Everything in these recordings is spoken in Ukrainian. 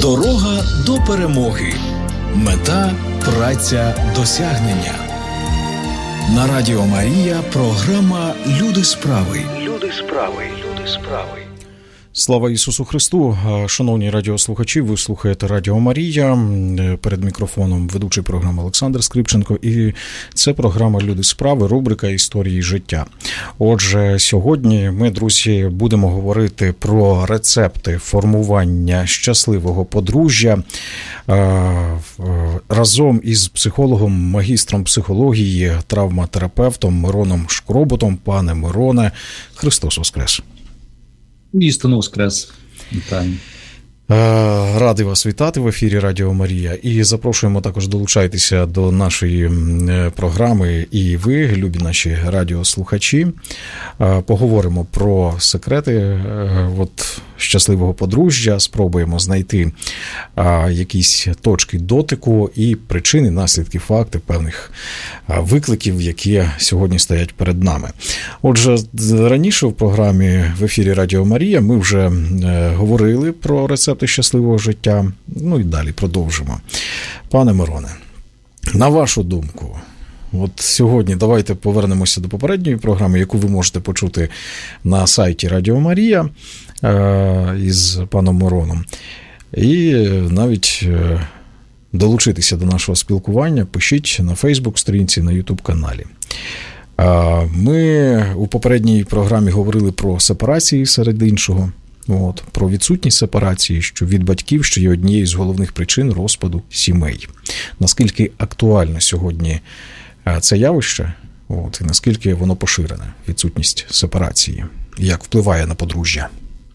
Дорога до перемоги. Мета – праця досягнення. На Радіо Марія програма «Люди справи». Люди справи. Люди справи. Слава Ісусу Христу! Шановні радіослухачі, ви слухаєте Радіо Марія. Перед мікрофоном ведучий програми Олександр Скрипченко. І це програма «Люди справи», рубрика «Історії життя». Отже, сьогодні ми, друзі, будемо говорити про рецепти формування щасливого подружжя разом із психологом, магістром психології, травматерапевтом Мироном Шкроботом. Пане Мироне, Христос Воскрес! Істинно воскрес. Вітаю. Радий вас вітати в ефірі Радіо Марія. І запрошуємо також долучайтеся до нашої програми і ви, любі наші радіослухачі. Поговоримо про секрети щасливого подружжя, спробуємо знайти якісь точки дотику і причини, наслідки, факти певних викликів, які сьогодні стоять перед нами. Отже, раніше в програмі в ефірі Радіо Марія ми вже говорили про рецепти щасливого життя, ну і далі продовжимо. Пане Мироне, на вашу думку, от сьогодні давайте повернемося до попередньої програми, яку ви можете почути на сайті Радіо Марія із паном Мироном. І навіть долучитися до нашого спілкування пишіть на Фейсбук-сторінці, на Ютуб-каналі. Ми у попередній програмі говорили про сепарації серед іншого, про відсутність сепарації, що від батьків, що є однією з головних причин розпаду сімей. Наскільки актуально сьогодні це явище, і наскільки воно поширене, відсутність сепарації, як впливає на подружжя?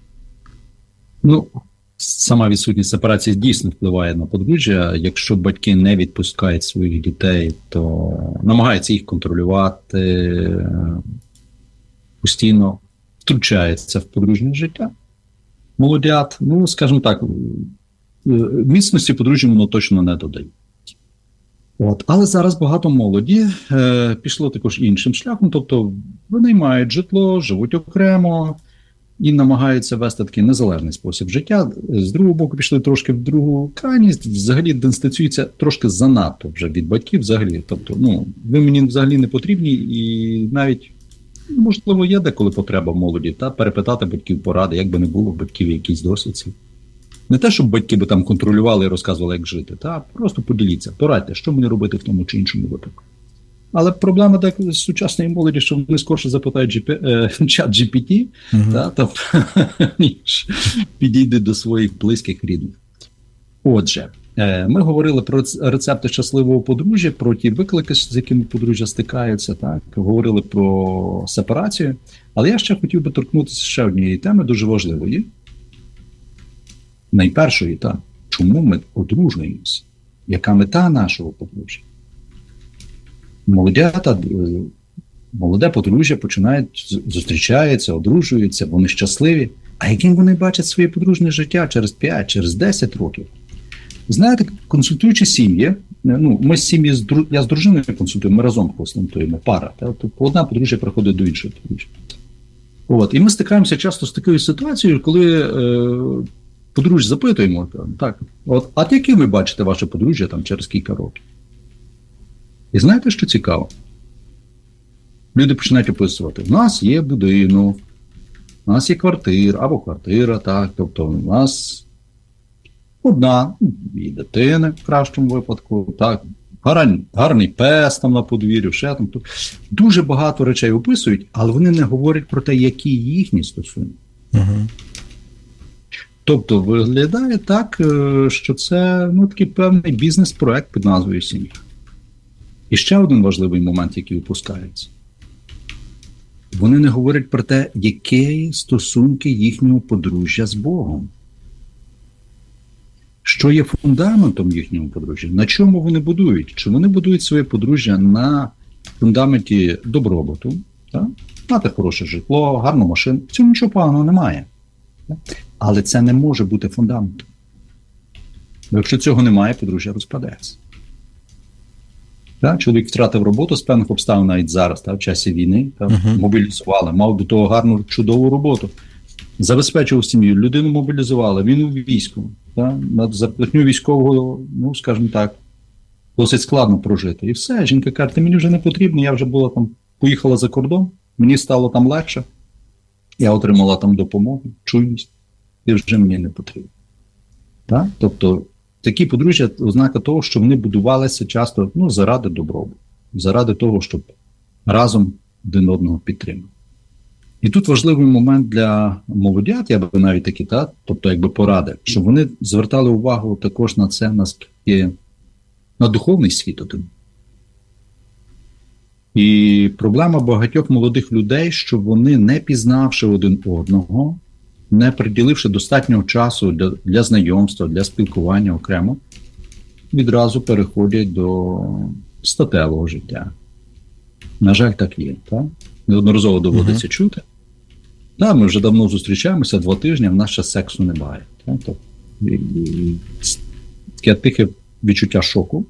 Сама відсутність сепарації дійсно впливає на подружжя. Якщо батьки не відпускають своїх дітей, то намагаються їх контролювати, постійно втручаються в подружнє життя молодят. Скажімо так, міцності подружжя воно точно не додає. Але зараз багато молоді пішло також іншим шляхом, тобто вони мають житло, живуть окремо і намагаються вести такий незалежний спосіб життя. З другого боку пішли трошки в другу крайність, взагалі дистанціюються трошки занадто вже від батьків взагалі. Тобто, ви мені взагалі не потрібні і навіть, можливо, є деколи потреба в молоді, перепитати батьків поради, як би не було в батьків якийсь досвід. Не те, щоб батьки би там контролювали і розказували, як жити, просто поділіться, порадьте, що мені робити в тому чи іншому випадку. Але проблема з сучасної молоді, що вони скорше запитають чат GPT, ніж підійдуть до своїх близьких рідних. Отже, ми говорили про рецепти щасливого подружжя, про ті виклики, з якими подружжя стикаються, говорили про сепарацію. Але я ще хотів би торкнутися ще однієї теми, дуже важливої. Найпершої, чому ми одружуємося? Яка мета нашого подружжя? Молоде подружжя починають, зустрічаються, одружуються, вони щасливі. А яким вони бачать своє подружнє життя через 5, через 10 років? Знаєте, консультуючи сім'ї, ми з сім'ї, я з дружиною консультую, ми разом консультуємо, пара. Тобто одна подружжя приходить до іншої подружжя. І ми стикаємося часто з такою ситуацією, коли подружжя запитуємо, а яким ви бачите ваше подружжя через кілька років? І знаєте, що цікаво? Люди починають описувати. У нас є будинок, у нас є квартира, тобто у нас одна, і дитина в кращому випадку, гарний пес на подвір'ю, ще там. Дуже багато речей описують, але вони не говорять про те, які їхні стосунки. Тобто виглядає так, що це такий певний бізнес-проект під назвою «Сім'я». І ще один важливий момент, який опускається. Вони не говорять про те, які стосунки їхнього подружжя з Богом. Що є фундаментом їхнього подружжя? На чому вони будують? Чи вони будують своє подружжя на фундаменті добробуту, мати хороше житло, гарну машину? В цьому нічого поганого немає. Але це не може бути фундаментом. Бо якщо цього немає, подружжя розпадеться. Чоловік втратив роботу з певних обставин навіть зараз, в часі війни, мобілізували, мав до того гарну, чудову роботу. Забезпечував сім'ю, людину мобілізували, він у війську. на зарплатню військового, ну, скажімо так, досить складно прожити. І все, жінка каже, ти мені вже не потрібно, я вже була там, поїхала за кордон, мені стало там легше, я отримала там допомогу, чуйність, і вже мені не потрібно. Так? Тобто, такі подружжя – ознака того, що вони будувалися часто, ну, заради добробуту, заради того, щоб разом один одного підтримати. І тут важливий момент для молодят, я би навіть такі, тобто якби поради, щоб вони звертали увагу також на це, на духовний світ один. І проблема багатьох молодих людей, що вони, не пізнавши один одного, не приділивши достатнього часу для знайомства, для спілкування окремо, відразу переходять до статевого життя. На жаль, так є. Так? Неодноразово доводиться чути. Так, ми вже давно зустрічаємося, 2 тижні, а в нас ще сексу немає. Так? Таке тихе відчуття шоку.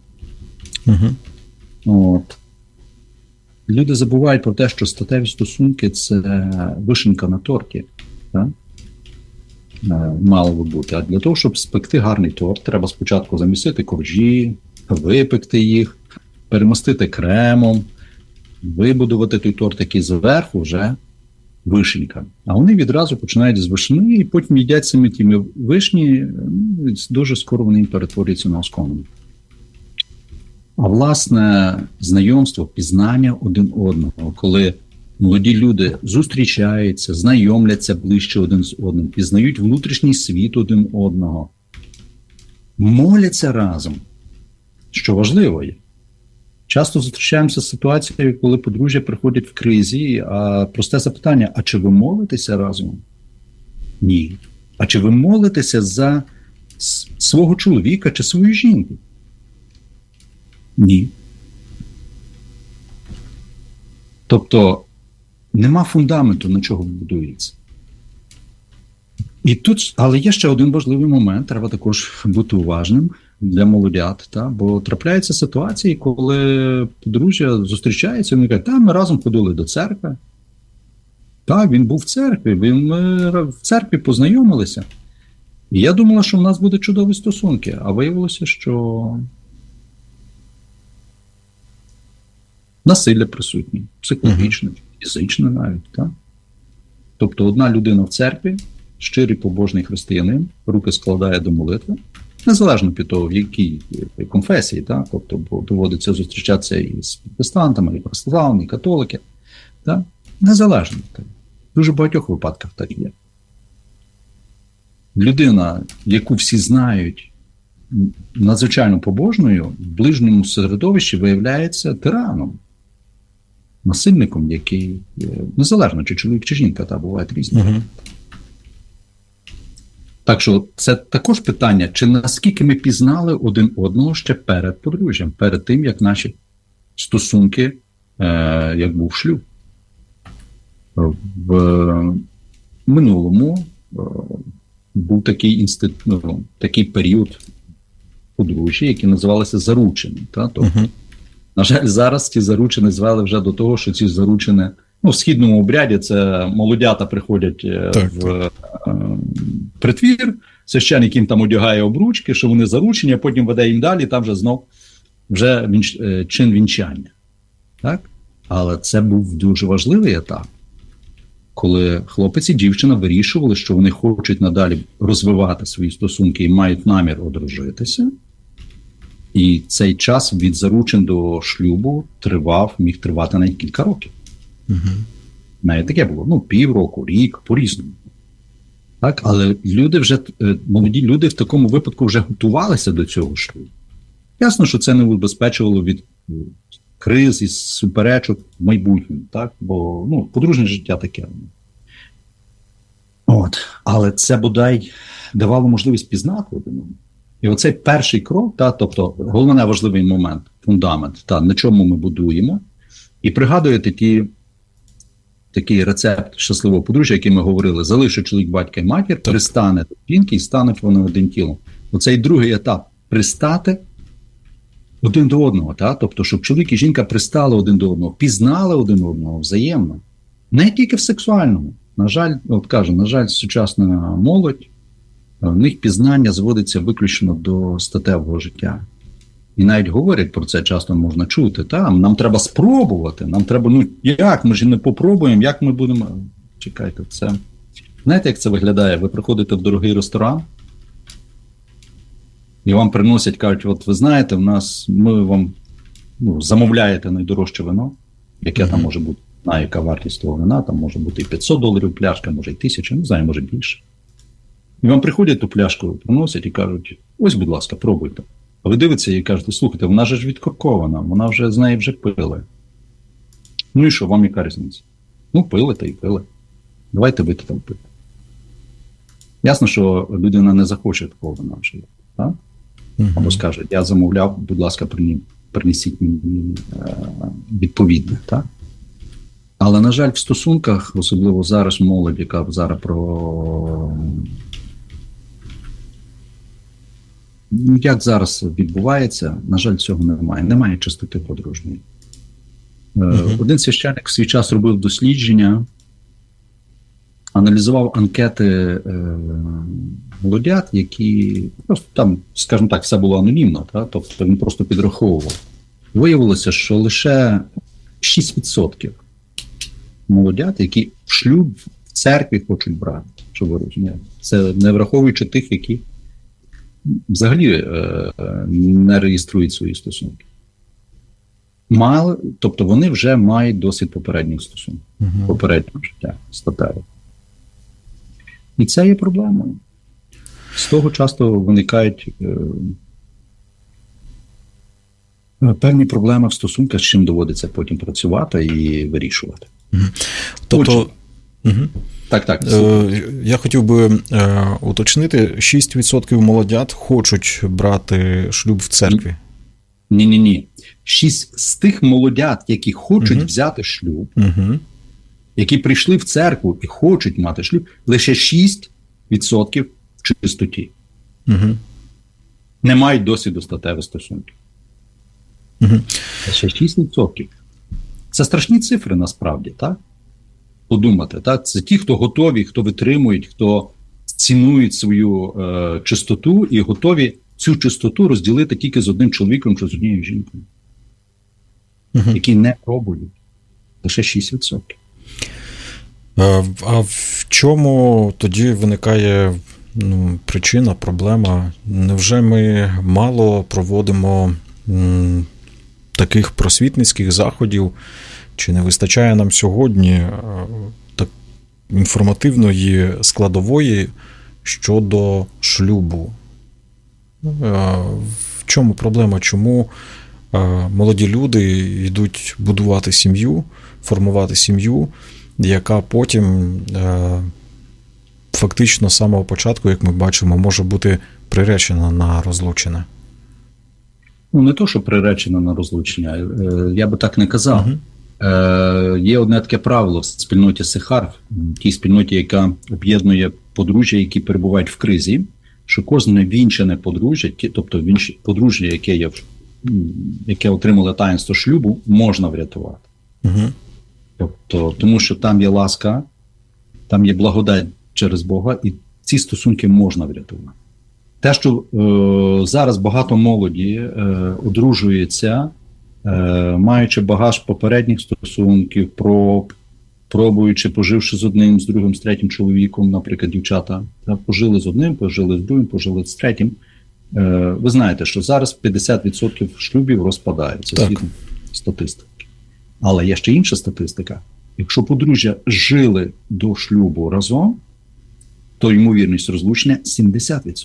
От. Люди забувають про те, що статеві стосунки – це вишенька на торті. Так? Мало би бути. А для того, щоб спекти гарний торт, треба спочатку замісити коржі, випекти їх, перемастити кремом, вибудувати той торт, який зверху вже вишенька. А вони відразу починають з вишні і потім їдять самі ті вишні, дуже скоро вони перетворюються на оскомину. А власне, знайомство, пізнання один одного, коли молоді люди зустрічаються, знайомляться ближче один з одним, пізнають внутрішній світ один одного, моляться разом, що важливо є. Часто зустрічаємося з ситуацією, коли подружжя приходять в кризі, а просте запитання, а чи ви молитеся разом? Ні. А чи ви молитеся за свого чоловіка чи свою жінку? Ні. Тобто, нема фундаменту, на чого будується. І тут, але є ще один важливий момент, треба також бути уважним для молодят, бо трапляються ситуації, коли подружжя зустрічається, і вони кажуть, ми разом ходили до церкви. Так, він був в церкві, ми в церкві познайомилися. І я думала, що в нас буде чудові стосунки, а виявилося, що насилля присутнє, психологічне, фізичне навіть. Так? Тобто одна людина в церкві, щирий побожний християнин, руки складає до молитви, незалежно від того, в якій конфесії, так? Тобто доводиться зустрічатися і з протестантами, і православні, і католики. Так? Незалежно. Так? В дуже багатьох випадках так є. Людина, яку всі знають надзвичайно побожною, в ближньому середовищі виявляється тираном, насильником, який, незалежно, чи чоловік, чи жінка, бувають різні. Так що це також питання, чи наскільки ми пізнали один одного ще перед подружжям, перед тим, як наші стосунки, як був шлюб. В минулому був такий період подружжя, який називалося заручини. Тобто, на жаль, зараз ці заручини звели вже до того, що ці заручини, в східному обряді це молодята приходять в притвір, священник їм там одягає обручки, що вони заручені, а потім веде їм далі, там вже знов чин вінчання. Так? Але це був дуже важливий етап, коли хлопець і дівчина вирішували, що вони хочуть надалі розвивати свої стосунки і мають намір одружитися. І цей час від заручин до шлюбу міг тривати навіть кілька років. Навіть таке було, півроку, рік, по-різному. Так? Але молоді люди в такому випадку вже готувалися до цього шлюбу. Ясно, що це не убезпечувало від криз і суперечок в майбутньому, так? Бо подружнє життя таке. Але це бодай давало можливість пізнати один одного. І оцей перший крок, тобто головний важливий момент, фундамент, на чому ми будуємо, і пригадуєте такий рецепт щасливого подружжя, який ми говорили, залишить чоловік, батька і матір, пристане до жінки і стануть вони один тілом. Оцей другий етап – пристати один до одного, тобто, щоб чоловік і жінка пристали один до одного, пізнали один одного взаємно, не тільки в сексуальному. На жаль, на жаль, сучасна молодь В них пізнання зводиться виключно до статевого життя. І навіть говорять про це, часто можна чути. Нам треба спробувати, нам треба, як, ми ж не попробуємо, як ми будемо... Чекайте, це... Знаєте, як це виглядає? Ви приходите в дорогий ресторан, і вам приносять, кажуть, от ви знаєте, ми вам замовляєте найдорожче вино, яке там може бути, знаю, яка вартість того вина, там може бути і $500 пляшка, може і 1000, не знаю, може більше. І вам приходять ту пляшку, приносять і кажуть, ось, будь ласка, пробуйте. А ви дивитеся і кажете, слухайте, вона ж відкоркована, вона вже, з неї вже пили. Ну і що, вам яка різниця? Пили та й пили. Давайте ви там пити. Ясно, що людина не захоче такого вина вже, так? Або скаже, я замовляв, будь ласка, принесіть мені відповідне, так? Але, на жаль, в стосунках, особливо зараз молодь, яка зараз про... Як зараз відбувається, на жаль, цього немає. Немає чистоти подружньої. Один священник в свій час робив дослідження, аналізував анкети молодят, які, просто там, скажімо так, все було анонімно, тобто він просто підраховував. Виявилося, що лише 6% молодят, які в шлюб в церкві хочуть брати, щоб ви розуміли. Це не враховуючи тих, які взагалі не реєструють свої стосунки. Тобто вони вже мають досвід попередніх стосунків, попереднього життя, статевого. І це є проблемою. З того часто виникають певні проблеми в стосунках, з чим доводиться потім працювати і вирішувати. Тобто, так. Я хотів би уточнити, 6% молодят хочуть брати шлюб в церкві. Ні. 6 з тих молодят, які хочуть взяти шлюб, які прийшли в церкву і хочуть мати шлюб, лише 6% в чистоті. Не мають досвіду статевих стосунків. Лише 6%. Це страшні цифри насправді, так? Подумати, так? Це ті, хто готові, хто витримують, хто цінують свою чистоту і готові цю чистоту розділити тільки з одним чоловіком чи з однією жінкою. Які не пробують. Лише 6%. А в чому тоді виникає причина, проблема? Невже ми мало проводимо таких просвітницьких заходів? Чи не вистачає нам сьогодні так інформативної складової щодо шлюбу? В чому проблема? Чому молоді люди йдуть будувати сім'ю, формувати сім'ю, яка потім фактично з самого початку, як ми бачимо, може бути приречена на розлучення? Не то, що приречена на розлучення. Я би так не казав. Є одне таке правило в спільноті Сихар, тій спільноті, яка об'єднує подружжя, які перебувають в кризі, що кожне вінчане подружжя, тобто подружжя, яке отримало таїнство шлюбу, можна врятувати. Тобто, тому що там є ласка, там є благодать через Бога, і ці стосунки можна врятувати. Те, що зараз багато молоді одружується, маючи багаж попередніх стосунків, пробуючи, поживши з одним, з другим, з третім чоловіком, наприклад, дівчата, пожили з одним, пожили з другим, пожили з третім. Ви знаєте, що зараз 50% шлюбів розпадаються, згідно статистики. Але є ще інша статистика. Якщо подружжя жили до шлюбу разом, то ймовірність розлучення 70%.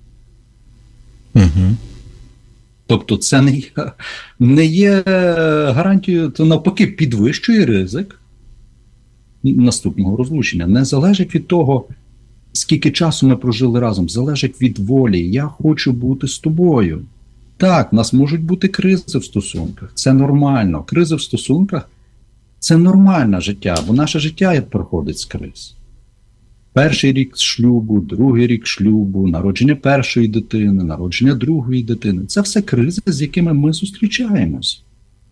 Тобто це не є гарантією, то навпаки підвищує ризик наступного розлучення. Не залежить від того, скільки часу ми прожили разом, залежить від волі. Я хочу бути з тобою. Так, в нас можуть бути кризи в стосунках. Це нормально. Кризи в стосунках – це нормальне життя, бо наше життя проходить з криз. Перший рік шлюбу, другий рік шлюбу, народження першої дитини, народження другої дитини. Це все кризи, з якими ми зустрічаємось.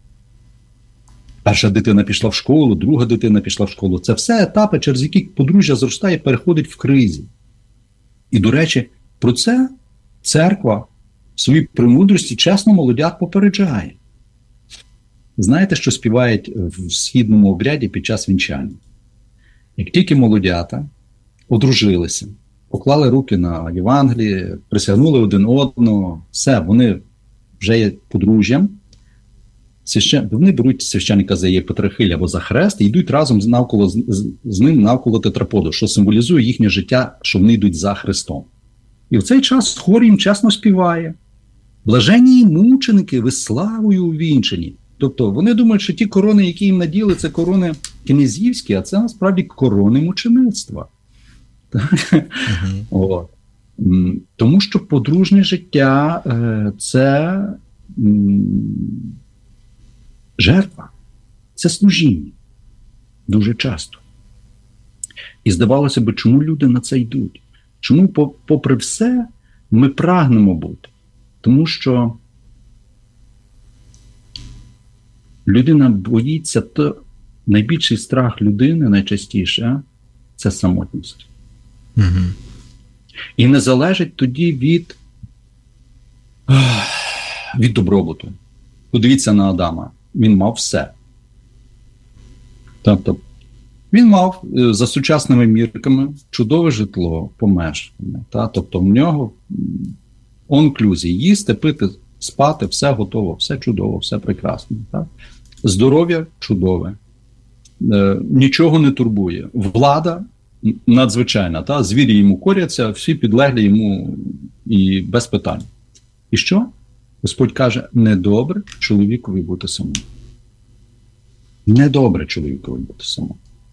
Перша дитина пішла в школу, друга дитина пішла в школу. Це все етапи, через які подружжя зростає і переходить в кризі. І, до речі, про це церква в своїй премудрості чесно молодят попереджає. Знаєте, що співають в східному обряді під час вінчання? Як тільки молодята одружилися, поклали руки на Євангеліє, присягнули один одного, все, вони вже є подружжям, вони беруть священника за єпитрахиль або за хрест і йдуть разом з ним навколо тетраподу, що символізує їхнє життя, що вони йдуть за Христом. І в цей час хор їм чесно співає: «Блаженні мученики, ви славою увінчені». Тобто вони думають, що ті корони, які їм наділи, це корони князівські, а це насправді корони мучеництва. Тому що подружнє життя – це жертва, це служіння. Дуже часто. І здавалося б, чому люди на це йдуть? Чому, попри все, ми прагнемо бути? Тому що людина боїться, то найбільший страх людини найчастіше – це самотність. Угу. І не залежить тоді від добробуту. Подивіться на Адама. Він мав все. Тобто, він мав за сучасними мірками чудове житло, помешкання. Тобто, в нього онклюзі, їсти, пити, спати, все готово, все чудово, все прекрасно. Так? Здоров'я чудове. Нічого не турбує. Влада надзвичайна. Та? Звірі йому коряться, всі підлеглі йому і без питань. І що? Господь каже, недобре чоловікові бути самому. Недобре чоловікові бути самому.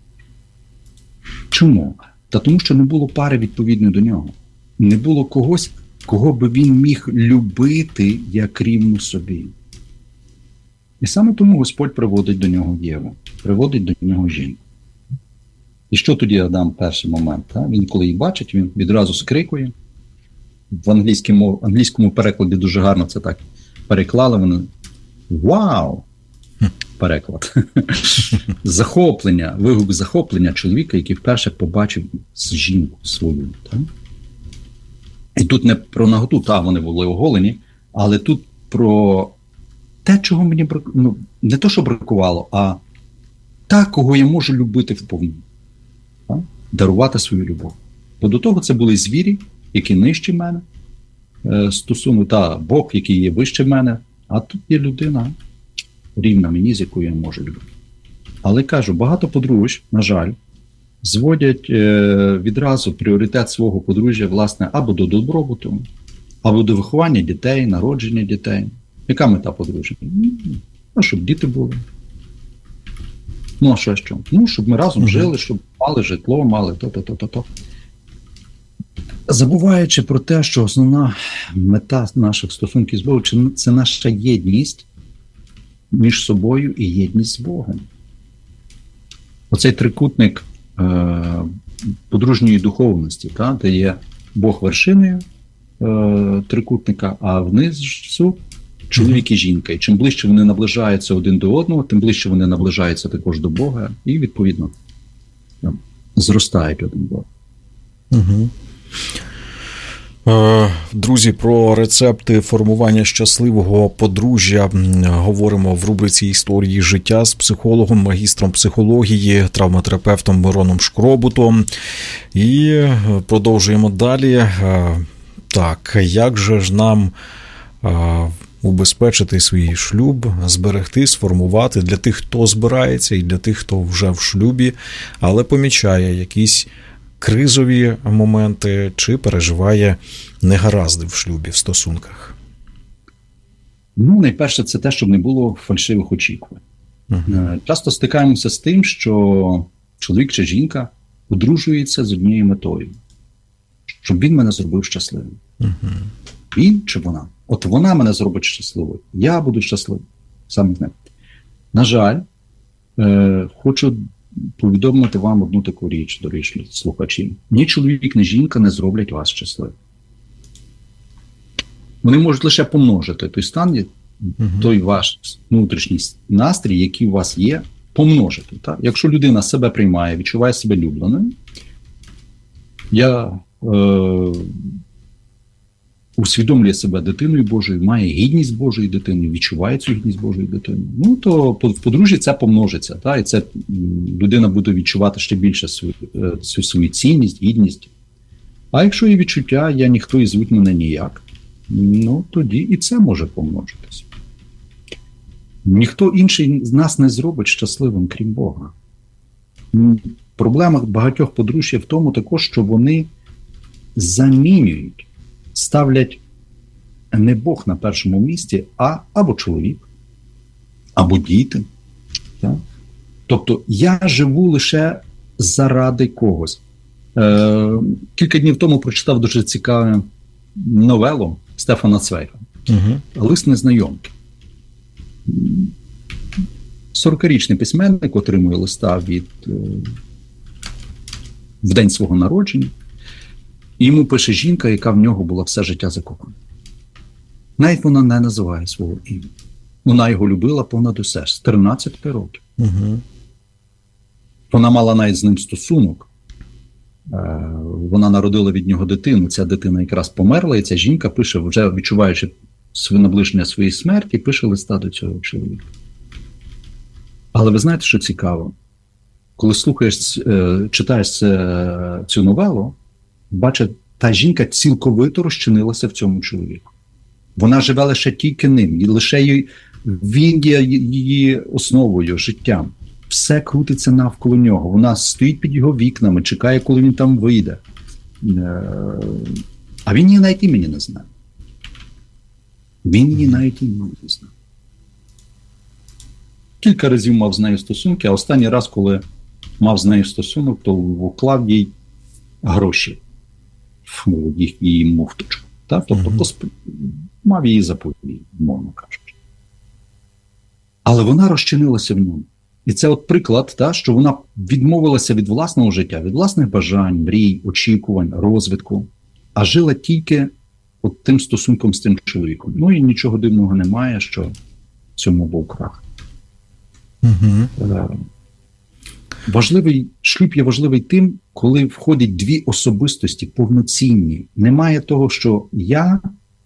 Чому? Та тому, що не було пари відповідної до нього. Не було когось, кого би він міг любити як рівну собі. І саме тому Господь приводить до нього Єву, приводить до нього жінку. І що тоді Адам перший момент? Та? Він коли її бачить, він відразу скрикує. В англійському перекладі дуже гарно це так переклали. Вони «Вау!» переклад. Захоплення, вигук захоплення чоловіка, який вперше побачив жінку свою. Так? І тут не про наготу, вони були оголені, але тут про те, чого мені не то, що бракувало, а та, кого я можу любити вповні. Дарувати свою любов. Бо до того це були звірі, які нижчі мене, стосунок, та Бог, який є вище мене, а тут є людина рівна мені, з якою я можу любити. Але кажу, багато подружжя, на жаль, зводять відразу пріоритет свого подружжя, власне, або до добробуту, або до виховання дітей, народження дітей. Яка мета подружжя? Щоб діти були. А що? Щоб ми разом жили, щоб мали житло, мали то. Забуваючи про те, що основна мета наших стосунків з Богом – це наша єдність між собою і єдність з Богом. Оцей трикутник подружньої духовності, де є Бог вершиною трикутника, а внизу чоловік і жінка. І чим ближче вони наближаються один до одного, тим ближче вони наближаються також до Бога і, відповідно, зростають один до одного. Друзі, про рецепти формування щасливого подружжя говоримо в рубриці «Історії життя» з психологом, магістром психології, травматерапевтом Мироном Шкробутом. І продовжуємо далі. Так, як же ж нам убезпечити свій шлюб, зберегти, сформувати для тих, хто збирається, і для тих, хто вже в шлюбі, але помічає якісь кризові моменти чи переживає негаразди в шлюбі, в стосунках? Найперше, це те, щоб не було фальшивих очікувань. Часто стикаємося з тим, що чоловік чи жінка одружується з однією метою. Щоб він мене зробив щасливим. Він чи вона? От вона мене зробить щасливою. Я буду щасливим. Саме з ним. На жаль, хочу повідомити вам одну таку річ, дорогі слухачі. Ні чоловік, ні жінка не зроблять вас щасливим. Вони можуть лише помножити той стан, той ваш внутрішній настрій, який у вас є, помножити. Так? Якщо людина себе приймає, відчуває себе любленою, я усвідомлює себе дитиною Божою, має гідність Божої дитини, відчуває цю гідність Божої дитини, ну, то в подружжі це помножиться, та? І це людина буде відчувати ще більше свою цінність, гідність. А якщо є відчуття, я ніхто і звуть мене ніяк, ну, тоді і це може помножитися. Ніхто інший з нас не зробить щасливим, крім Бога. Проблема багатьох подружжя є в тому також, що вони замінюють, ставлять не Бог на першому місці, а або чоловік, або діти. Так? Тобто я живу лише заради когось. Кілька днів тому прочитав дуже цікаву новелу Стефана Цвейга «Лист незнайомки». 40-річний письменник отримує листа в день свого народження, і йому пише жінка, яка в нього була все життя закохана. Навіть вона не називає свого ім'я. Вона його любила понад усе, з 13 років. Вона мала навіть з ним стосунок. Вона народила від нього дитину. Ця дитина якраз померла, і ця жінка пише, вже відчуваючи наближення своєї смерті, пише листа до цього чоловіка. Але ви знаєте, що цікаво? Коли читаєш цю новелу, бачиш, та жінка цілковито розчинилася в цьому чоловіку. Вона живе лише тільки ним, і лише він є її основою, життям. Все крутиться навколо нього. Вона стоїть під його вікнами, чекає, коли він там вийде. А він її навіть імені не знає. Він її навіть імені не знає. Кілька разів мав з нею стосунки, а останній раз, коли мав з нею стосунок, то вклав їй гроші в її муфточку. Тобто мав її заповідь, мовно кажучи. Але вона розчинилася в ньому. І це от приклад, що вона відмовилася від власного життя, від власних бажань, мрій, очікувань, розвитку, а жила тільки от тим стосунком з тим чоловіком. Ну і нічого дивного немає, що в цьому був крах. Шлюб є важливий тим, коли входять дві особистості повноцінні. Немає того, що я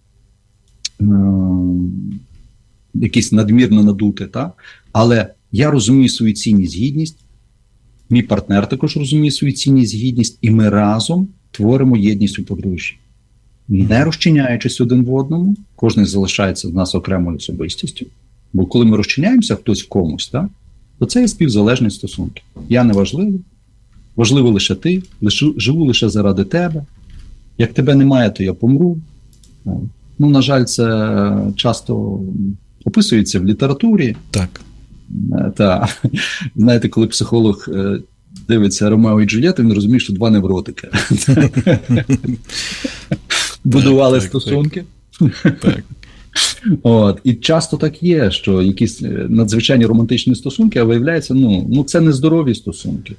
якийсь надмірно надутий, але я розумію свою цінність, гідність, мій партнер також розуміє свою цінність, гідність, і ми разом творимо єдність у подружжі. Не розчиняючись один в одному, кожен залишається в нас окремою особистістю. Бо коли ми розчиняємося хтось в комусь, то це є співзалежні стосунки. Я не важливий, важливий лише ти, живу лише заради тебе. Як тебе немає, то я помру. Ну, на жаль, це часто описується в літературі. Так. Знаєте, коли психолог дивиться Ромео і Джульєтту, він розуміє, що два невротики. Будували стосунки. Так. І часто так є, що якісь надзвичайні романтичні стосунки, а виявляється, це нездорові стосунки.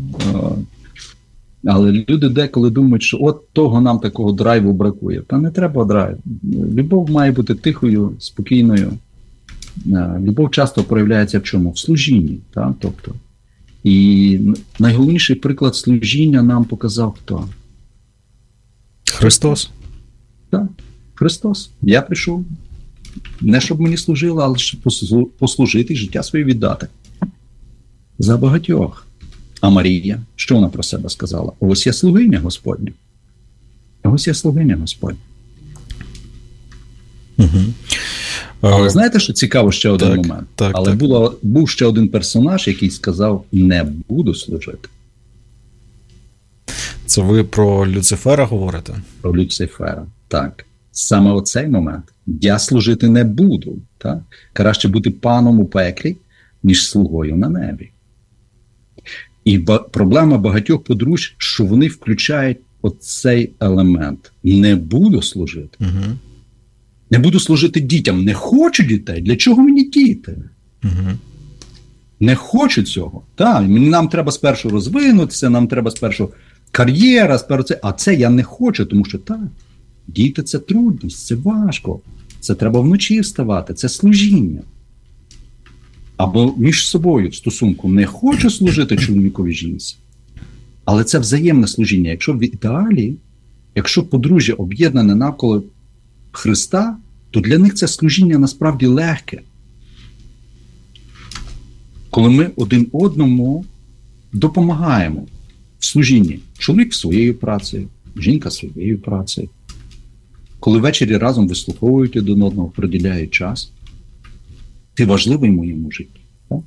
Але люди деколи думають, що от того нам такого драйву бракує. Та не треба драйву. Любов має бути тихою, спокійною. Любов часто проявляється в чому? В служінні. Тобто, і найголовніший приклад служіння нам показав хто? Христос. Так, Христос. Я прийшов не щоб мені служили, але щоб послужити і життя своє віддати. За багатьох. А Марія, що вона про себе сказала? Ось я слугиня Господня. Ось я слугиня Господня. Але знаєте, що цікаво ще один момент? Але був ще один персонаж, який сказав, не буду служити. Це ви про Люцифера говорите? Про Люцифера, так. Саме оцей момент. Я служити не буду. Так? Краще бути паном у пеклі, ніж слугою на небі. І проблема багатьох подружжя, що вони включають оцей елемент. Не буду служити. Не буду служити дітям. Не хочу дітей. Для чого мені діти? Не хочу цього. Нам треба спершу розвинутися, нам треба спершу кар'єра, а це я не хочу, тому що діти – це трудність, це важко. Це треба вночі вставати, це служіння. Або між собою в стосунку не хочу служити чоловікові жінці, але це взаємне служіння. Якщо в ідеалі якщо подружжя об'єднане навколо Христа, то для них це служіння насправді легке. Коли ми один одному допомагаємо в служінні. Чоловік своєю працею, жінка своєю працею. Коли ввечері разом вислуховують один одного, приділяють час. Ти важливий в моєму житті. Так?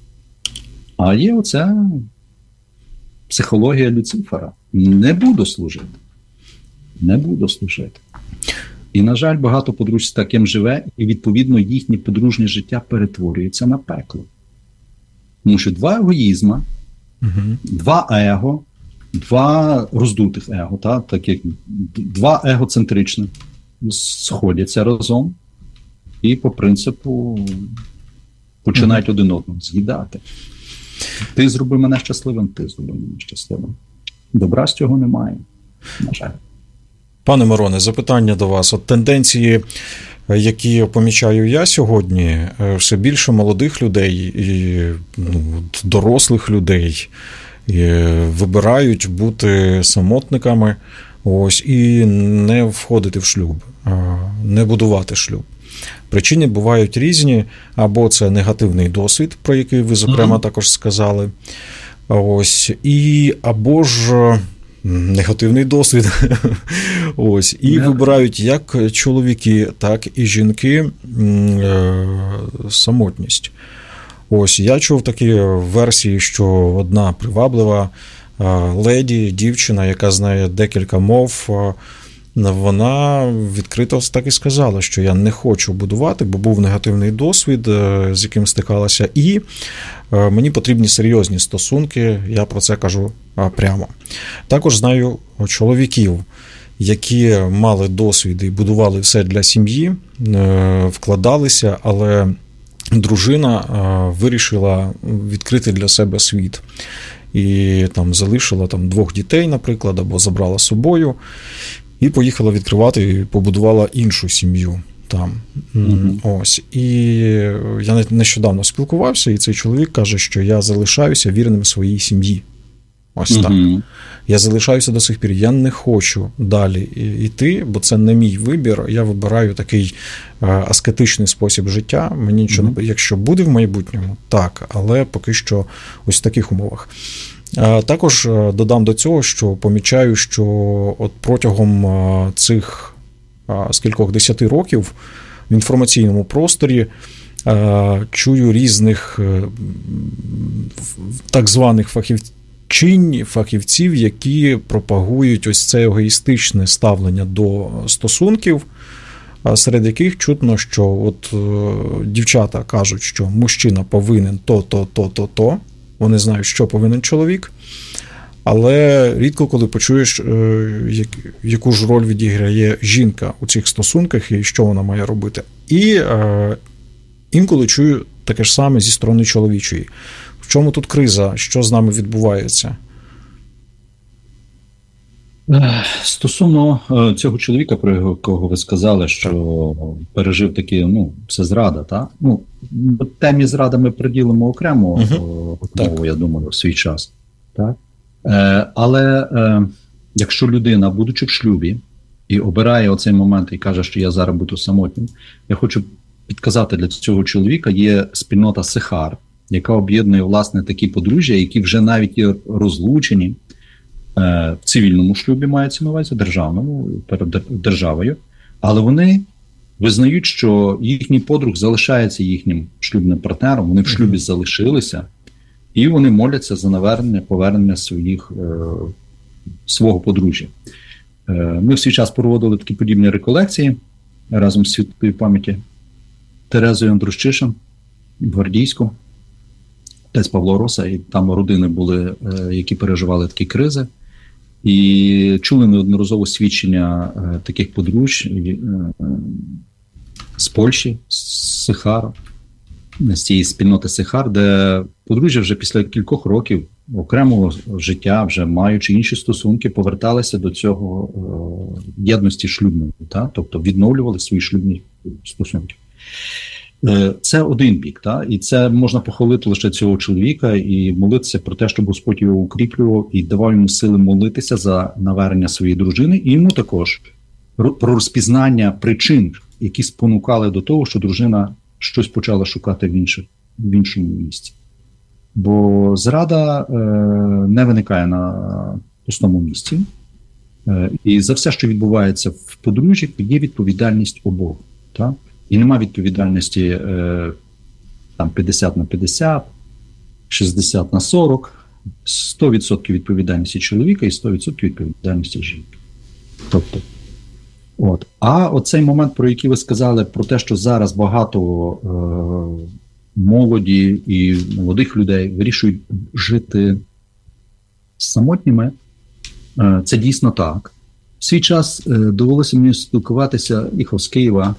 А є оця психологія Люцифера. Не буду служити. Не буду служити. І, на жаль, багато подружжя з таким живе, і, відповідно, їхнє подружнє життя перетворюється на пекло. Тому що два егоїзма, два его, два роздутих его, так як два егоцентричних сходяться разом і по принципу починають один одного з'їдати. Ти зроби мене щасливим, ти зроби мене щасливим. Добра з цього немає, на жаль. Пане Мироне, запитання до вас. От тенденції, які помічаю я сьогодні, все більше молодих людей і дорослих людей вибирають бути самотниками, ось, і не входити в шлюб, не будувати шлюб. Причини бувають різні, або це негативний досвід, про який ви, зокрема, також сказали, ось, і або ж негативний досвід. Ось. І вибирають як чоловіки, так і жінки самотність. Ось. Я чув такі версії, що одна приваблива леді, дівчина, яка знає декілька мов, вона відкрито так і сказала, що я не хочу будувати, бо був негативний досвід, з яким стикалася, і мені потрібні серйозні стосунки, я про це кажу прямо. Також знаю чоловіків, які мали досвід і будували все для сім'ї, вкладалися, але дружина вирішила відкрити для себе світ. І там залишила 2 дітей, наприклад, або забрала з собою, і поїхала відкривати, і побудувала іншу сім'ю там. Ось. І я нещодавно спілкувався, і цей чоловік каже, що я залишаюся вірним своїй сім'ї. Ось так. Я залишаюся до сих пір. Я не хочу далі йти, бо це не мій вибір. Я вибираю такий аскетичний спосіб життя. Мені нічого не... Якщо буде в майбутньому, так, але поки що ось в таких умовах. Також додам до цього, що помічаю, що от протягом цих скількох 10 років в інформаційному просторі чую різних так званих фахівців, які пропагують ось це егоїстичне ставлення до стосунків, серед яких чутно, що от дівчата кажуть, що мужчина повинен то. Вони знають, що повинен чоловік, але рідко коли почуєш, яку ж роль відіграє жінка у цих стосунках і що вона має робити. І інколи чую таке ж саме зі сторони чоловічої. В чому тут криза? Що з нами відбувається? Стосовно цього чоловіка, про якого ви сказали, що пережив такі, це зрада, так? В темі зрада ми приділимо окремо, я думаю, в свій час. Так? Але якщо людина, будучи в шлюбі, і обирає оцей момент і каже, що я зараз буду самотнім, я хочу підказати, для цього чоловіка є спільнота Сихар, яка об'єднує, власне, такі подружжя, які вже навіть є розлучені в цивільному шлюбі, мається на увазі, державному, перед державою, але вони визнають, що їхній подруг залишається їхнім шлюбним партнером, вони в шлюбі залишилися, і вони моляться за повернення свого подружжя. Ми в свій час проводили такі подібні реколекції разом з світлої пам'яті Терезою Андрущишин в Гвардійську, отець Павло Роса, і там родини були, які переживали такі кризи, і чули неодноразово свідчення таких подружжя з Польщі, з Сихара, з цієї спільноти Сихар, де подружжя вже після кількох років окремого життя, вже маючи інші стосунки, поверталися до цього єдності шлюбної, тобто відновлювали свої шлюбні стосунки. Це один бік, та? І це можна похвалити лише цього чоловіка і молитися про те, щоб Господь його укріплював і давав йому сили молитися за навернення своєї дружини, і йому також про розпізнання причин, які спонукали до того, що дружина щось почала шукати в іншому місці. Бо зрада не виникає на пустому місці. І за все, що відбувається в подружжі, є відповідальність обох. Так? І нема відповідальності там 50/50, 60/40, 100% відповідальності чоловіка і 100% відповідальності жінки. Тобто, А оцей момент, про який ви сказали, про те, що зараз багато молоді і молодих людей вирішують жити самотніми, це дійсно так. В свій час довелося мені спілкуватися з Києва.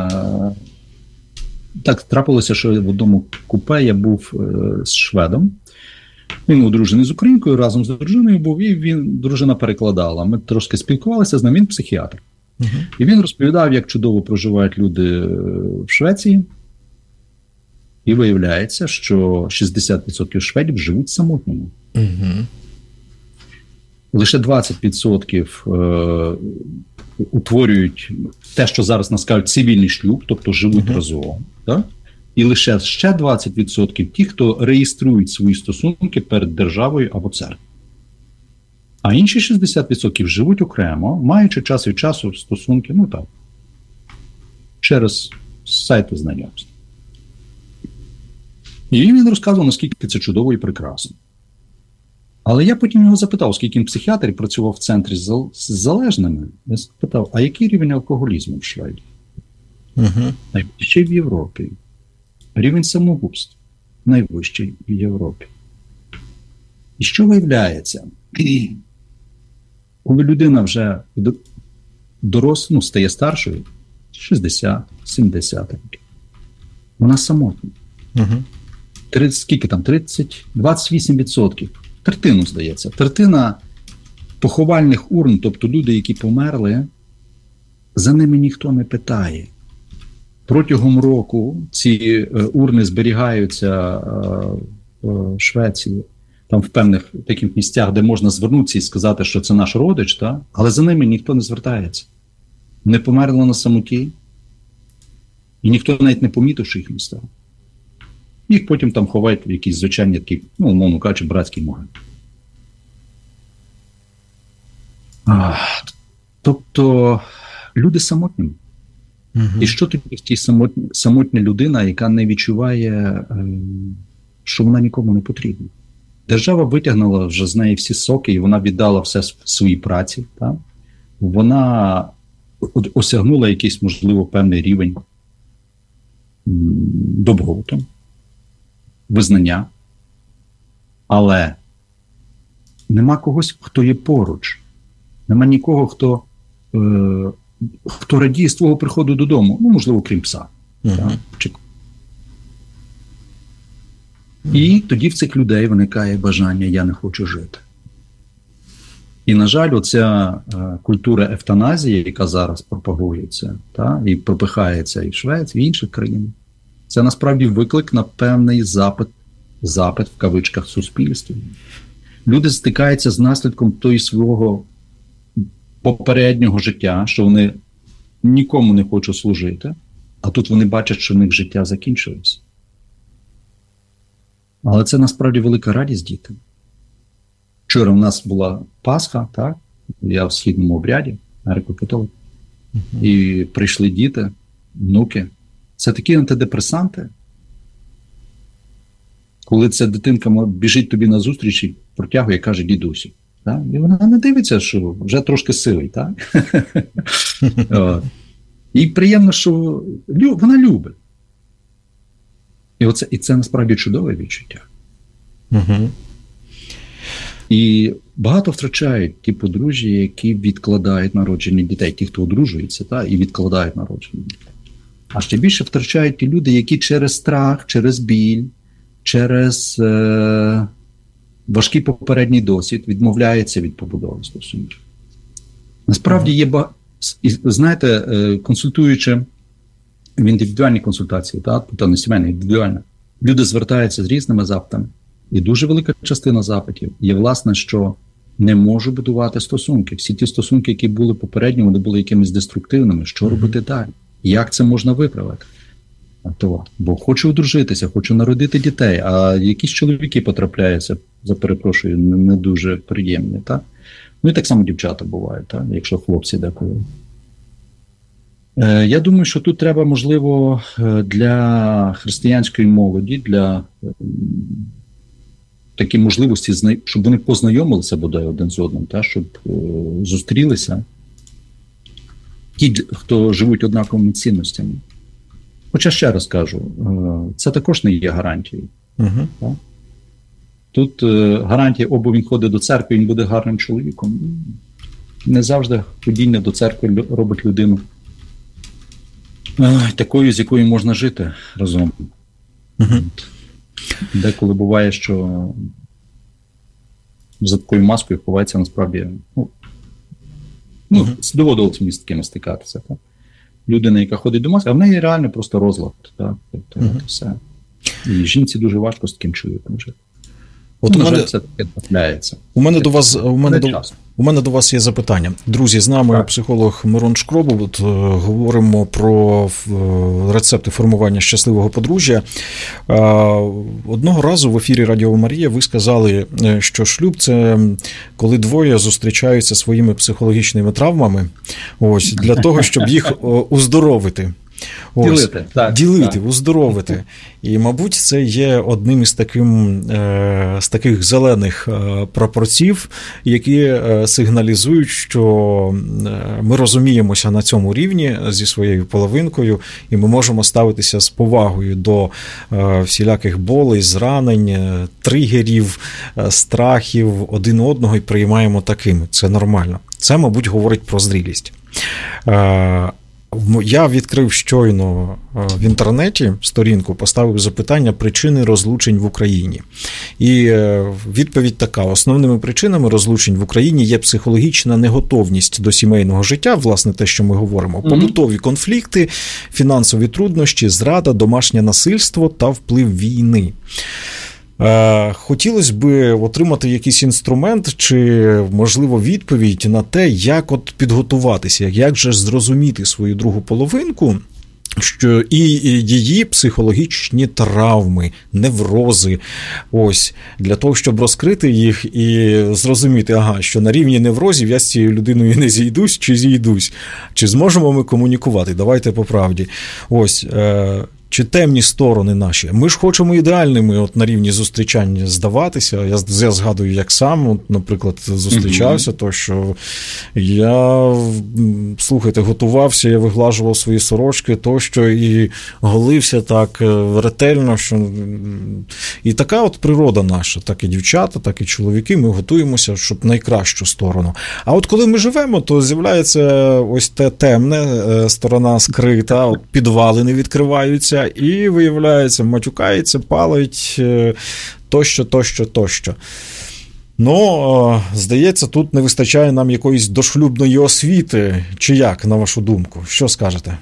Так трапилося, що в одному купе я був з шведом. Він одружений з українкою, разом з дружиною був, і дружина перекладала. Ми трошки спілкувалися з ним, він психіатр. І він розповідав, як чудово проживають люди в Швеції. І виявляється, що 60% шведів живуть самотніми. Лише 20% утворюють те, що зараз нас кажуть, цивільний шлюб, тобто живуть разом. Так? І лише ще 20% ті, хто реєструють свої стосунки перед державою або церквою. А інші 60% живуть окремо, маючи час від часу стосунки, через сайти знайомств. І він розказував, наскільки це чудово і прекрасно. Але я потім його запитав, оскільки він психіатр і працював в центрі з залежними, я запитав, а який рівень алкоголізму в Швеції? Найвищий в Європі. Рівень самогубств найвищий в Європі. І що виявляється? Коли людина вже доросла, стає старшою, 60-70 років, вона самотня. 28%. Третину, здається. Третина поховальних урн, тобто люди, які померли, за ними ніхто не питає. Протягом року ці урни зберігаються в Швеції, там в певних таких місцях, де можна звернутися і сказати, що це наш родич, але за ними ніхто не звертається. Не померли на самоті, і ніхто навіть не помітив, що їх не стало. Їх потім там ховають в якісь звичайні такі, умовно кажучи, братські могили. Тобто люди самотні. І що тоді в тій самотня людина, яка не відчуває, що вона нікому не потрібна? Держава витягнула вже з неї всі соки, і вона віддала все в своїй праці. Так? Вона осягнула якийсь, можливо, певний рівень добробуту, визнання, але нема когось, хто є поруч. Нема нікого, хто радіє з твого приходу додому. Можливо, крім пса. І тоді в цих людей виникає бажання «я не хочу жити». І, на жаль, оця культура евтаназії, яка зараз пропагується, і пропихається і в Швеції, і в інших країнах, це насправді виклик на певний запит в кавичках суспільства. Люди стикаються з наслідком того свого попереднього життя, що вони нікому не хочуть служити, а тут вони бачать, що в них життя закінчилось. Але це насправді велика радість дітям. Вчора в нас була Пасха, так? Я в східному обряді, греко-католик. І прийшли діти, внуки. Це такі антидепресанти. Коли ця дитинка біжить тобі назустріч і протягує, каже дідусю. Так? І вона не дивиться, що вже трошки сивий. Так? І приємно, що вона любить. І це насправді чудове відчуття. І багато втрачають ті подружжя, які відкладають народження дітей. Ті, хто одружується, і відкладають народження дітей. А ще більше втрачають ті люди, які через страх, через біль, через важкий попередній досвід відмовляються від побудови стосунків. Насправді є, знаєте, консультуючи в індивідуальній консультації, та не сімейна, індивідуальна, люди звертаються з різними запитами. І дуже велика частина запитів є, власне, що не можу будувати стосунки. Всі ті стосунки, які були попередньо, вони були якимись деструктивними. Що робити далі? Як це можна виправити? Бо хочу одружитися, хочу народити дітей, а якісь чоловіки потрапляються, перепрошую, не дуже приємні. Та? Ну і так само дівчата бувають, та? Якщо хлопці деколи. Я думаю, що тут треба, можливо, для християнської молоді, для такі можливості, щоб вони познайомилися бодай один з одним, та? Щоб зустрілися ті, хто живуть однаковими цінностями. Хоча ще раз кажу, це також не є гарантією. Uh-huh. Тут гарантія, або він ходить до церкви, він буде гарним чоловіком. Не завжди ходіння до церкви робить людину такою, з якою можна жити разом. Uh-huh. Деколи буває, що за такою маскою ховається насправді... доводилось мені з такими стикатися. Так? Людина, яка ходить до маски, а в неї реально просто розлад. Так? Все. І жінці дуже важко з таким чоловіком жити. От на жаль, це таке трапляється. У мене до вас є запитання. Друзі, з нами психолог Мирон Шкробов. От говоримо про рецепти формування щасливого подружжя. Одного разу в ефірі Радіо Марія ви сказали, що шлюб – це коли двоє зустрічаються своїми психологічними травмами, ось, для того, щоб їх оздоровити. Ділити, оздоровити. І, мабуть, це є одним із таких зелених прапорців, які сигналізують, що ми розуміємося на цьому рівні зі своєю половинкою, і ми можемо ставитися з повагою до всіляких болей, зранень, тригерів, страхів один одного і приймаємо такими. Це нормально. Це, мабуть, говорить про зрілість. Я відкрив щойно в інтернеті сторінку, поставив запитання «Причини розлучень в Україні». І відповідь така. Основними причинами розлучень в Україні є психологічна неготовність до сімейного життя, власне, те, що ми говоримо, побутові конфлікти, фінансові труднощі, зрада, домашнє насильство та вплив війни. Хотілося б отримати якийсь інструмент чи, можливо, відповідь на те, як от підготуватися, як же зрозуміти свою другу половинку, що і її психологічні травми, неврози, ось, для того, щоб розкрити їх і зрозуміти, що на рівні неврозів я з цією людиною не зійдусь чи зійдусь, чи зможемо ми комунікувати, давайте по правді. Ось, чи темні сторони наші. Ми ж хочемо ідеальними от на рівні зустрічання здаватися. Я згадую, як сам, от, наприклад, зустрічався, то що я, слухайте, готувався, я виглажував свої сорочки, то що і голився так ретельно, що і така от природа наша, так і дівчата, так і чоловіки, ми готуємося, щоб найкращу сторону. А от коли ми живемо, то з'являється ось те темне, сторона скрита, от підвали не відкриваються, і, виявляється, матюкається, палить, тощо. Ну, здається, тут не вистачає нам якоїсь дошлюбної освіти. Чи як, на вашу думку? Що скажете?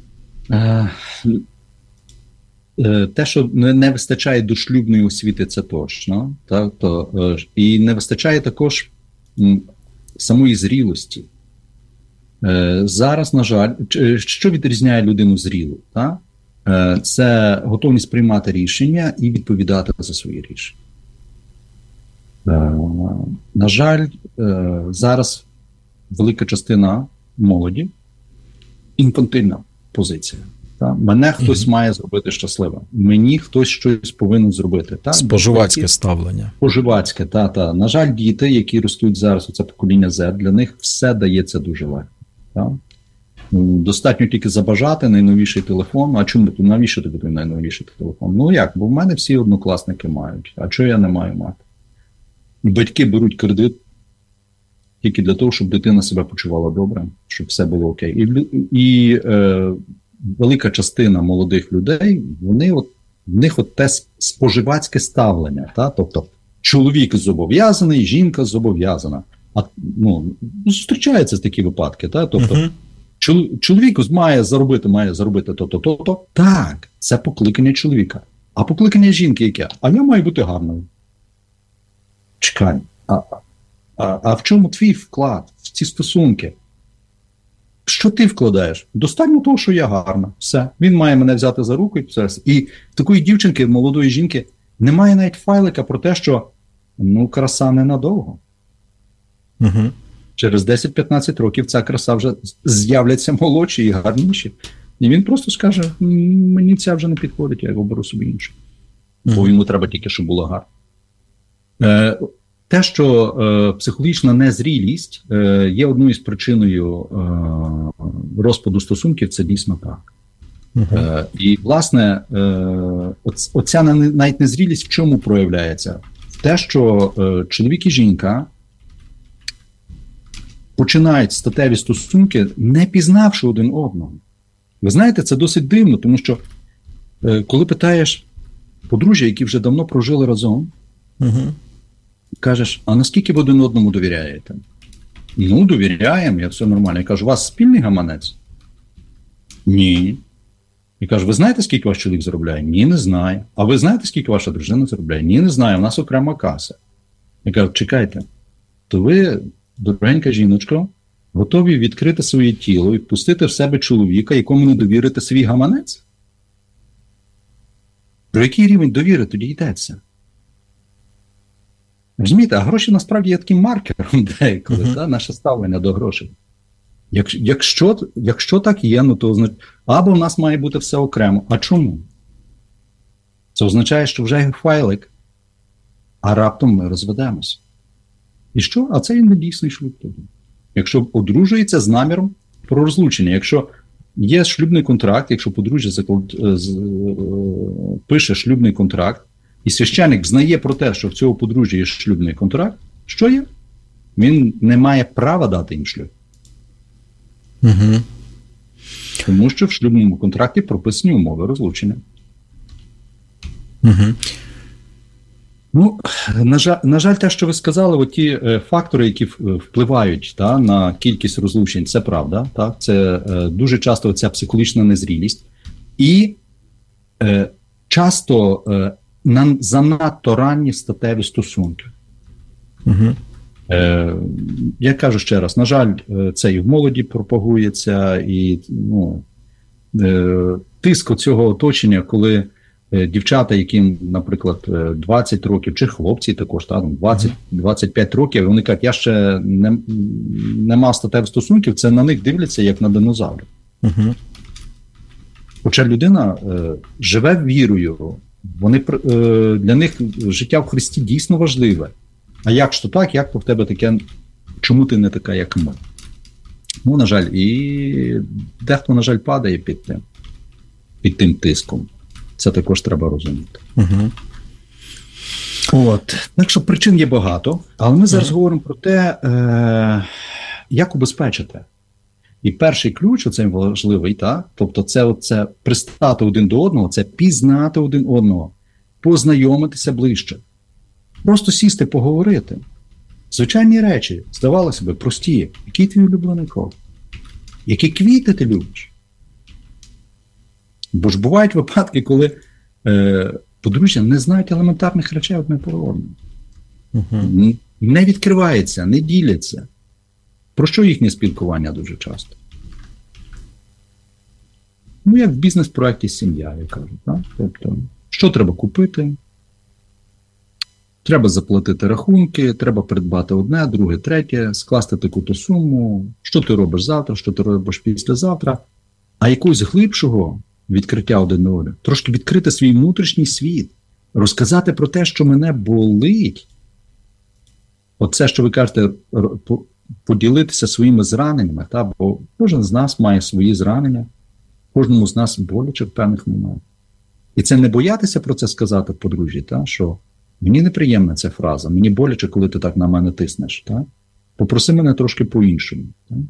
Те, що не вистачає дошлюбної освіти, це точно. Так? І не вистачає також самої зрілості. Зараз, на жаль, що відрізняє людину зрілу? Так? Це готовність приймати рішення і відповідати за свої рішення. На жаль, зараз велика частина молоді інфантильна позиція. Мене хтось має зробити щасливим. Мені хтось щось повинен зробити. Споживацьке ставлення. Споживацьке, та. На жаль, діти, які ростуть зараз, оце покоління Z, для них все дається дуже легко. Достатньо тільки забажати найновіший телефон. А чому ти, навіщо тобі той найновіший телефон? Ну як? Бо в мене всі однокласники мають. А чого я не маю мати? І батьки беруть кредит тільки для того, щоб дитина себе почувала добре, щоб все було окей. І велика частина молодих людей, в них те споживацьке ставлення. Тобто чоловік зобов'язаний, жінка зобов'язана. Зустрічаються такі випадки. Тобто Чоловік має заробити то. Так, це покликання чоловіка. А покликання жінки яке? А я маю бути гарною. Чекай, а в чому твій вклад в ці стосунки? Що ти вкладаєш? Достатньо того, що я гарна. Все. Він має мене взяти за руку і все. І в такої дівчинки, молодої жінки, немає навіть файлика про те, що краса ненадовго. Угу. Через 10-15 років ця краса вже з'являться молодші і гарніші. І він просто скаже, мені ця вже не підходить, я оберу собі іншу. Бо йому треба тільки, щоб було гарно. Те, що психологічна незрілість є одною з причиною розпаду стосунків, це дійсно так. І, власне, оця навіть незрілість в чому проявляється? В те, що чоловік і жінка починають статеві стосунки, не пізнавши один одного. Ви знаєте, це досить дивно, тому що коли питаєш подружжя, які вже давно прожили разом, кажеш, а наскільки ви один одному довіряєте? Довіряємо, я все нормально. Я кажу, у вас спільний гаманець? Ні. Я кажу, ви знаєте, скільки ваш чоловік заробляє? Ні, не знаю. А ви знаєте, скільки ваша дружина заробляє? Ні, не знаю, у нас окрема каса. Я кажу, чекайте, то ви, дорогенька жіночко, готові відкрити своє тіло і впустити в себе чоловіка, якому не довірите свій гаманець? Про який рівень довіри тоді йдеться? Розумієте, а гроші насправді є таким маркером деколи, наше ставлення до грошей. Якщо так є, то або в нас має бути все окремо. А чому? Це означає, що вже є файлик, а раптом ми розведемося. І що? А це і недійсний шлюб тоді. Якщо одружується з наміром про розлучення, якщо є шлюбний контракт, якщо подружжя пише шлюбний контракт, і священик знає про те, що в цього подружжя є шлюбний контракт, що є? Він не має права дати їм шлюб. Тому що в шлюбному контракті прописані умови розлучення. На жаль, те, що ви сказали, оті фактори, які впливають на кількість розлучень, це правда. Так? Це дуже часто ця психологічна незрілість. І часто занадто ранні статеві стосунки. Я кажу ще раз, на жаль, це і в молоді пропагується, і тиск цього оточення, коли дівчата, яким, наприклад, 20 років, чи хлопці також, 20-25 років, вони кажуть, я ще не мав статевих стосунків, це на них дивляться, як на динозаврів. Хоча людина живе вірою, для них життя в Христі дійсно важливе. А як ж то так, як то в тебе таке, чому ти не така, як ми? На жаль, і дехто, на жаль, падає під тим тиском. Це також треба розуміти. Так що причин є багато, але ми зараз говоримо про те, як убезпечити. І перший ключ, оцей важливий, тобто це пристати один до одного, це пізнати один одного, познайомитися ближче. Просто сісти, поговорити. Звичайні речі, здавалося б, прості. Який твій улюблений колір? Які квіти ти любиш? Бо ж бувають випадки, коли подружжя не знають елементарних речей одне про одного. Не відкриваються, не діляться. Про що їхнє спілкування дуже часто? Як в бізнес-проєкті сім'я, я кажу. Так? Тобто, що треба купити? Треба заплатити рахунки, треба придбати одне, друге, третє, скласти таку-то суму, що ти робиш завтра, що ти робиш післязавтра, а якогось глибшого відкриття один на один. Трошки відкрити свій внутрішній світ, розказати про те, що мене болить. Оце, що ви кажете, поділитися своїми зраненнями, бо кожен з нас має свої зранення, кожному з нас боляче в певних моментах. І це не боятися про це сказати в подружжі, що мені неприємна ця фраза, мені боляче, коли ти так на мене тиснеш. Попроси мене трошки по-іншому.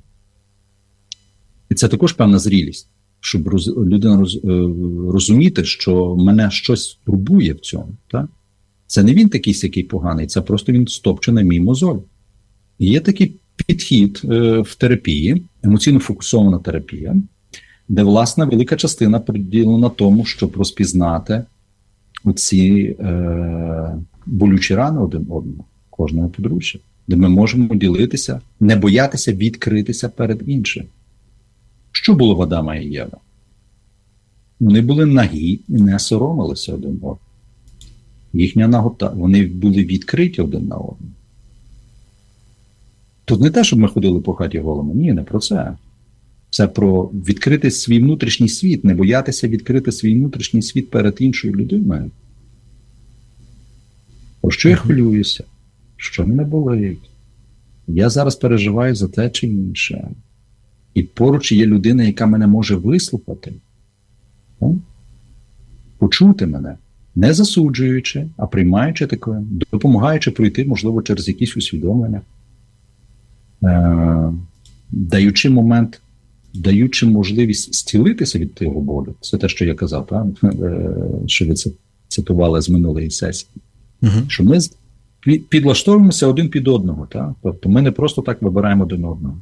І це також певна зрілість, щоб людина розуміти, що мене щось турбує в цьому. Це не він такий сякий поганий, це просто він стопче на мій мозоль. І є такий підхід в терапії, емоційно фокусована терапія, де, власне, велика частина приділена тому, щоб розпізнати оці болючі рани один одного, кожного подружжя, де ми можемо ділитися, не боятися відкритися перед іншим. Що було в Адама і Єви? Вони були нагі і не соромилися один одного. Їхня нагота, вони були відкриті один на одного. Тут не те, щоб ми ходили по хаті голими. Ні, не про це. Це про відкрити свій внутрішній світ, не боятися відкрити свій внутрішній світ перед іншою людиною. Про що я хвилююся? Що мене болить? Я зараз переживаю за те чи інше. І поруч є людина, яка мене може вислухати, почути мене, не засуджуючи, а приймаючи таке, допомагаючи пройти, можливо, через якісь усвідомлення, даючи можливість зцілитися від того болю. Це те, що я казав, що ви цитували з минулої сесії. Що ми підлаштовуємося один під одного. Тобто ми не просто так вибираємо один одного.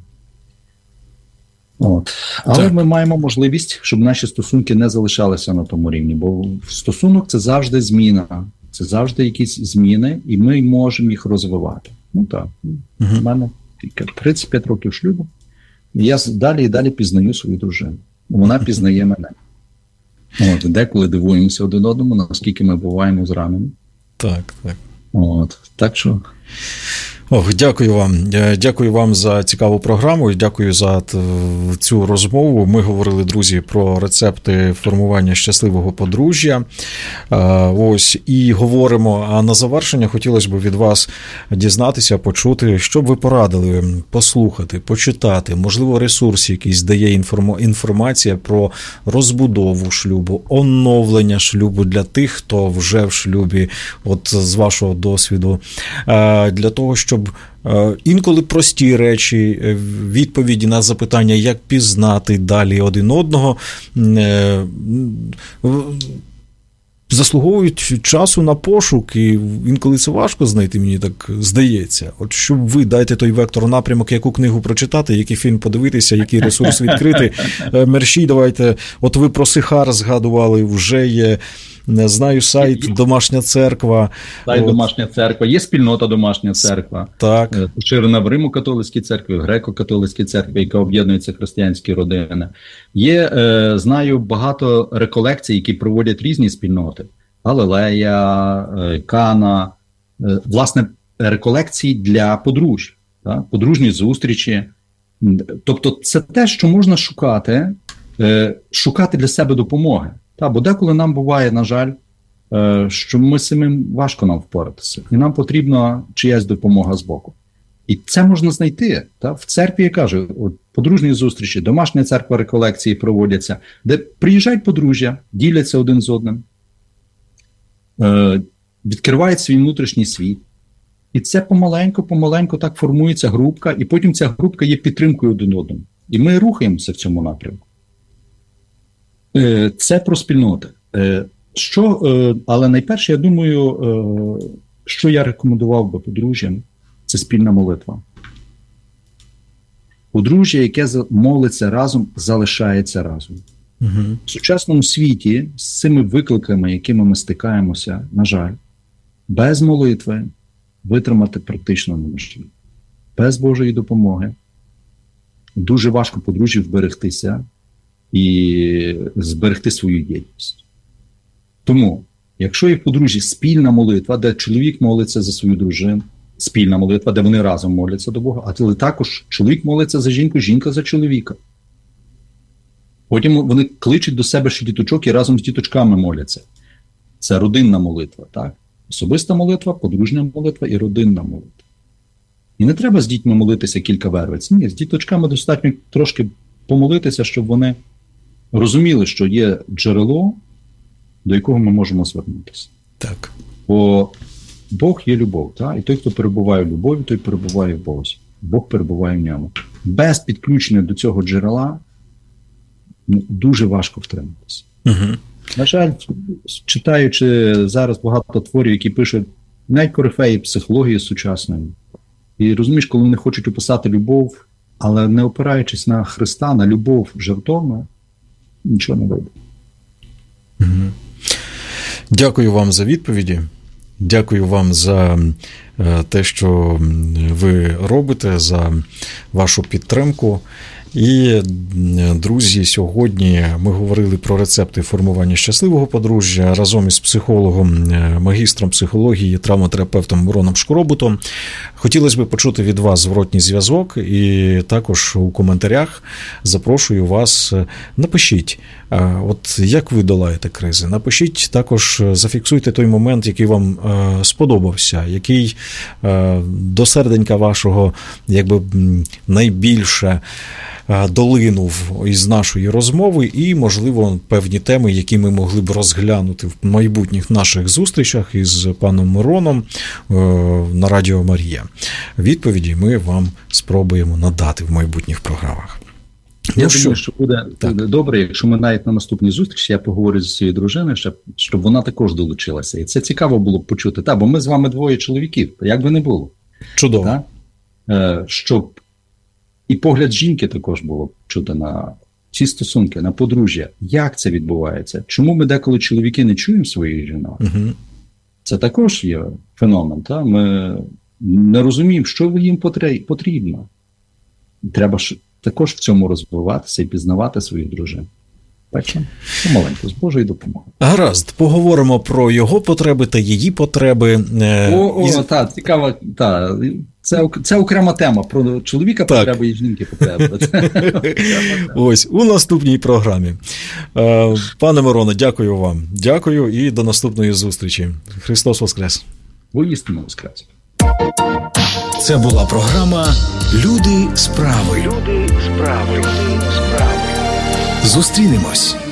Але ми маємо можливість, щоб наші стосунки не залишалися на тому рівні, бо стосунок – це завжди зміна, це завжди якісь зміни, і ми можемо їх розвивати. У мене 35 років шлюбу, і я далі і далі пізнаю свою дружину. Вона пізнає мене. Деколи дивуємося один одному, наскільки ми буваємо зранені. Так. Так що... Дякую вам. Дякую вам за цікаву програму і дякую за цю розмову. Ми говорили, друзі, про рецепти формування щасливого подружжя. І говоримо, а на завершення хотілося б від вас дізнатися, почути, що б ви порадили послухати, почитати, можливо, ресурс якийсь дає інформація про розбудову шлюбу, оновлення шлюбу для тих, хто вже в шлюбі, з вашого досвіду, для того, щоб інколи прості речі, відповіді на запитання, як пізнати далі один одного, заслуговують часу на пошук, і інколи це важко знайти, мені так здається. Щоб ви дайте той вектор, напрямок, яку книгу прочитати, який фільм подивитися, який ресурс відкрити. Мерщій, давайте. Ви про Сихар згадували, вже є, не знаю, сайт «Домашня церква». Сайт «Домашня церква». Є спільнота «Домашня церква». Так. Поширена в Римо-католицькій церкві, в Греко-католицькій церкві, яка об'єднується християнські родини. Є, знаю, багато реколекцій, які проводять різні спільноти. Галилея, Кана. Власне, реколекції для подружжя. Подружні зустрічі. Тобто це те, що можна шукати для себе допомоги. Бо деколи нам буває, на жаль, що ми з цим важко нам впоратися. І нам потрібна чиясь допомога з боку. І це можна знайти. В церкві, я кажу, подружні зустрічі, домашня церква, реколекції проводяться, де приїжджають подружжя, діляться один з одним, відкривають свій внутрішній світ. І це помаленьку так формується групка, і потім ця групка є підтримкою один одному. І ми рухаємося в цьому напрямку. Це про спільноти. Але найперше, я думаю, що я рекомендував би подружжям, це спільна молитва. Подружжя, яке молиться разом, залишається разом. В сучасному світі з цими викликами, якими ми стикаємося, на жаль, без молитви витримати практично неможливо. Без Божої допомоги дуже важко подружжю вберегтися і зберегти свою єдність. Тому, якщо є в подружжі спільна молитва, де чоловік молиться за свою дружину, спільна молитва, де вони разом моляться до Бога, але також чоловік молиться за жінку, жінка за чоловіка. Потім вони кличуть до себе ще діточок і разом з діточками моляться. Це родинна молитва, так? Особиста молитва, подружня молитва і родинна молитва. І не треба з дітьми молитися кілька вервиць. Ні, з діточками достатньо трошки помолитися, щоб вони розуміли, що є джерело, до якого ми можемо звернутися. Так. Бо Бог є любов, так? І той, хто перебуває в любові, той перебуває в Бозі. Бог перебуває в ньому. Без підключення до цього джерела дуже важко втриматися. На жаль, читаючи зараз багато творів, які пишуть навіть корифеї психології сучасної, і розумієш, коли вони хочуть описати любов, але не опираючись на Христа, на любов жертовну, нічого не вийде. Дякую вам за відповіді. Дякую вам за те, що ви робите, за вашу підтримку. І, друзі, сьогодні ми говорили про рецепти формування щасливого подружжя разом із психологом, магістром психології, травматерапевтом Мироном Шкоробутом. Хотілося б почути від вас зворотній зв'язок, і також у коментарях запрошую вас, напишіть, от як ви долаєте кризи. Напишіть також, зафіксуйте той момент, який вам сподобався, який до серденька вашого якби найбільше долинув із нашої розмови, і, можливо, певні теми, які ми могли б розглянути в майбутніх наших зустрічах із паном Мироном на Радіо Марія. Відповіді ми вам спробуємо надати в майбутніх програмах. Я думаю, що буде добре, якщо ми навіть на наступній зустрічі, я поговорю з цією дружиною, щоб вона також долучилася. І це цікаво було б почути. Бо ми з вами двоє чоловіків, як би не було. Чудово. Щоб і погляд жінки також було б чути на ці стосунки, на подружжя. Як це відбувається? Чому ми деколи чоловіки не чуємо своїх жінок? Угу. Це також є феномен. Ми не розуміємо, що їм потрібно. Треба також в цьому розвиватися і пізнавати своїх дружин. Так що, помаленьку, з Божої допомоги. Гаразд, поговоримо про його потреби та її потреби. Так, цікаво, так. Це окрема тема про чоловіка потреби і жінки потреби. Ось, у наступній програмі. Пане Мироне, дякую вам. Дякую і до наступної зустрічі. Христос Воскрес! Воістину Воскрес! Це була програма «Люди справи». Зустрінемось.